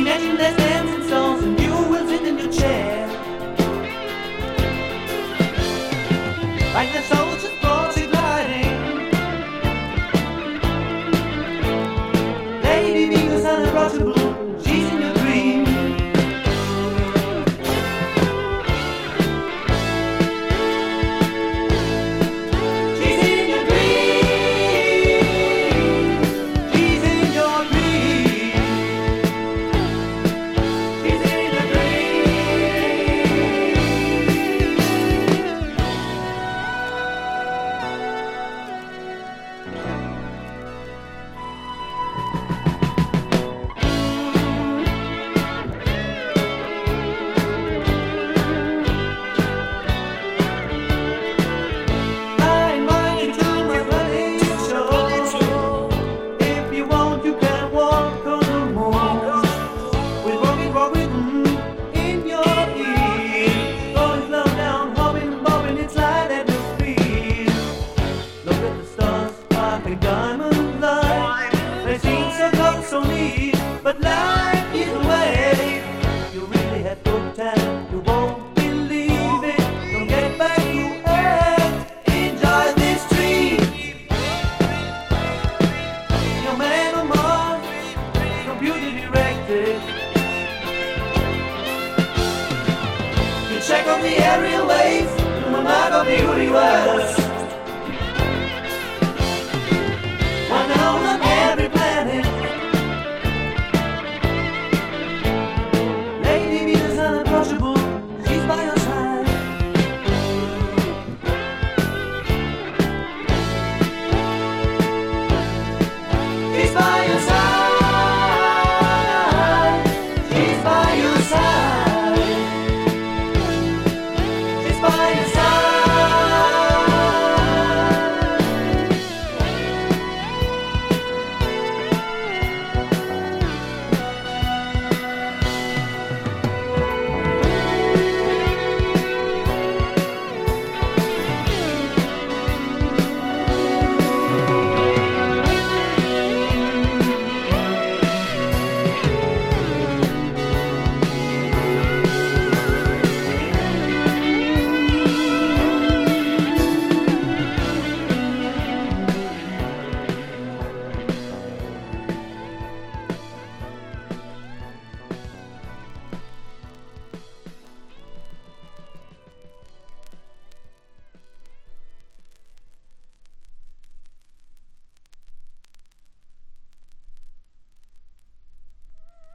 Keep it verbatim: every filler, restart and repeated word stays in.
endless dancing songs, and you will sit in your chair. Like the soldiers forces gliding. Lady Venus on a rosy blue, she's in your dream. She's in your dream. She's in your dream. She's in your I invite you to my running show. If you want, you can walk on the moon. With rockin' rock rhythm in your ear. Going slow down, hopping, bobbing, it's like at your feet. Look at the stars, sparkling diamond light. They seem so close, so neat, but life is away. You really had good time, you won't believe it. Don't get back to earth, enjoy this dream. Your man on Mars, computer directed. You check on the area